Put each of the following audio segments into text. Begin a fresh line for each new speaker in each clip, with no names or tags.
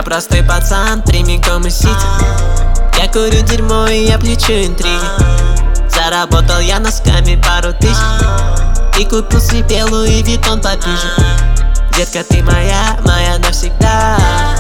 Я простой пацан, прямиком из сити. Я курю дерьмо и я плечу интриги. Заработал я носками пару тысяч и купил себе белую Витон попиже. Детка, ты моя, моя навсегда.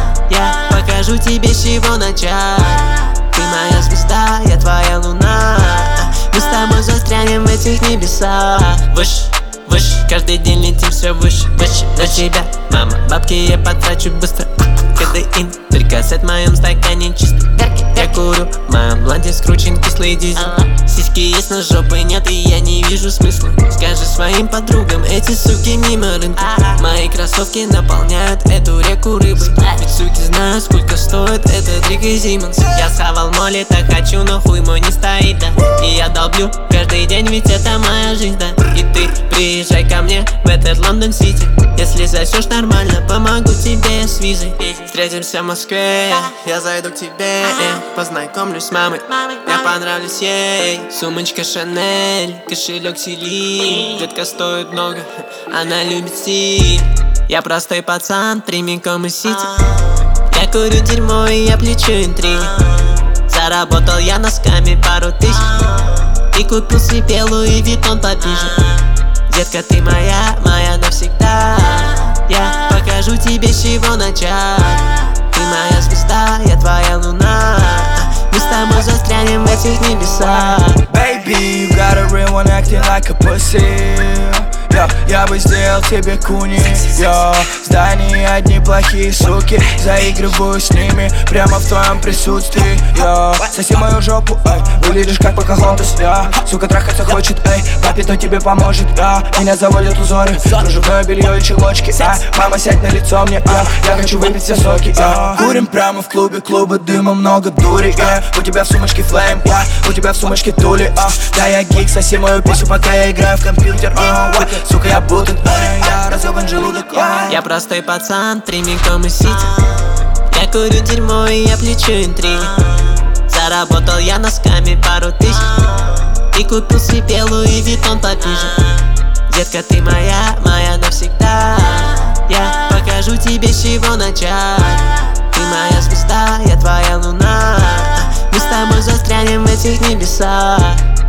Я покажу тебе, с чего начать. Ты моя звезда, я твоя луна. Мы с тобой застрянем в этих небесах. Выше, выше, каждый день летим все выше, выше. На тебя, мама, бабки я потрачу быстро. Кадеин, прикасает в моем стакане чисто. Я курю, в моем бланте скручен кислый дизель. Сиськи есть, но жопы нет, и я не вижу смысла. Скажи своим подругам, эти суки мимо рынка. Мои кроссовки наполняют эту реку рыбы. Ведь суки знают, сколько стоит этот Рик и Зимонс. Я схавал моли, так хочу, но хуй мой не стоит, да. И я долблю каждый день, ведь это моя жизнь, да. И ты приезжай ко мне в этот Лондон-Сити. Если засешь нормально, помогу тебе с визой. Встретимся в Москве, я зайду к тебе, познакомлюсь с мамой, я понравлюсь ей. Сумочка Шанель, кошелек Селин. Детка стоит много, она любит стиль. Я простой пацан, прямиком из сити. Я курю дерьмо и я плечу интриги. Заработал я носками пару тысяч и купил себе белую Витон попиже. Детка, ты моя, моя навсегда. Я покажу тебе, с чего начать. Ты моя звезда, я твоя луна. Мы с тобой застрянем в этих небесах.
Baby, you got a real one acting like a pussy. Я бы сделал тебе куни. В здании одни плохие суки. Заигрываю с ними прямо в твоем присутствии. Соси мою жопу, эй, выглядишь как Покахонтас. Сука трахаться хочет, эй, папе то тебе поможет. Меня заводят узоры, кружевное белье и чулочки. Мама, сядь на лицо мне, я хочу выпить все соки. Курим прямо в клубе, клуба дыма, много дури. У тебя в сумочке флейм, у тебя в сумочке тули. Да, я гик, соси мою песню, пока я играю в компьютер. Сука, я будто я разъебан желудок.
Я простой пацан, прямиком из сити. Я курю дерьмо и я плечу интриги. Заработал я носками пару тысяч и купил себе белую Витон попиже. Детка, ты моя, моя навсегда. Я покажу тебе, с чего начать. Ты моя звезда, я твоя луна. Мы с тобой застрянем в этих небесах.